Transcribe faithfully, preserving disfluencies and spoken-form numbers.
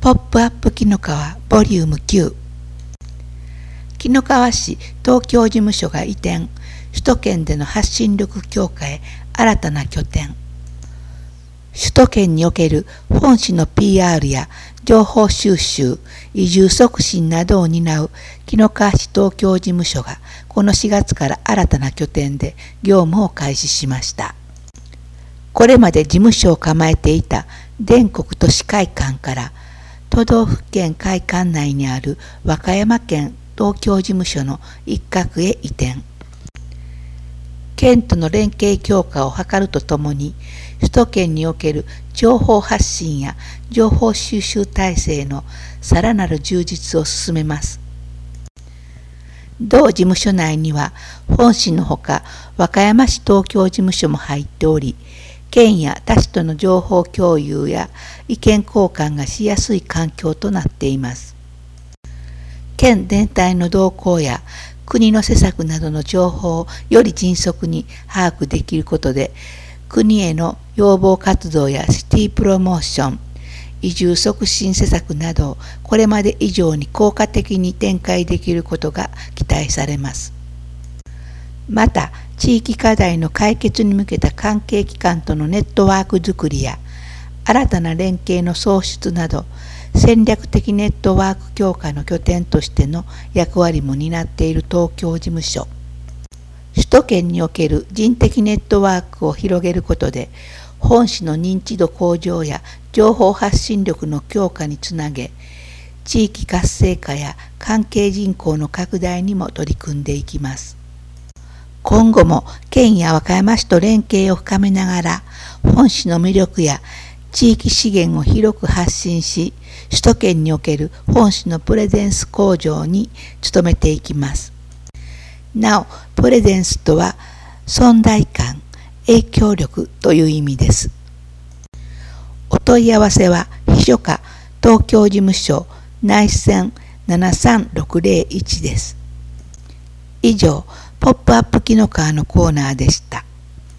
ポップアップ紀の川ボリュームきゅう。紀の川市東京事務所が移転、首都圏での発信力強化へ新たな拠点。首都圏における本市の ピーアール や情報収集、移住促進などを担う紀の川市東京事務所がこのしがつから新たな拠点で業務を開始しました。これまで事務所を構えていた全国都市会館から都道府県会館内にある和歌山県東京事務所の一角へ移転。県との連携強化を図るとともに、首都圏における情報発信や情報収集体制のさらなる充実を進めます。同事務所内には本市のほか和歌山市東京事務所も入っており、県や他市との情報共有や意見交換がしやすい環境となっています。県全体の動向や国の施策などの情報をより迅速に把握できることで、国への要望活動やシティプロモーション、移住促進施策などをこれまで以上に効果的に展開できることが期待されます。また、地域課題の解決に向けた関係機関とのネットワークづくりや、新たな連携の創出など、戦略的ネットワーク強化の拠点としての役割も担っている東京事務所。首都圏における人的ネットワークを広げることで、本市の認知度向上や情報発信力の強化につなげ、地域活性化や関係人口の拡大にも取り組んでいきます。今後も県や和歌山市と連携を深めながら、本市の魅力や地域資源を広く発信し、首都圏における本市のプレゼンス向上に努めていきます。なお、プレゼンスとは存在感、影響力という意味です。お問い合わせは秘書課東京事務所内線ななさんろくぜろいちです。以上、ポップアップ紀の川のコーナーでした。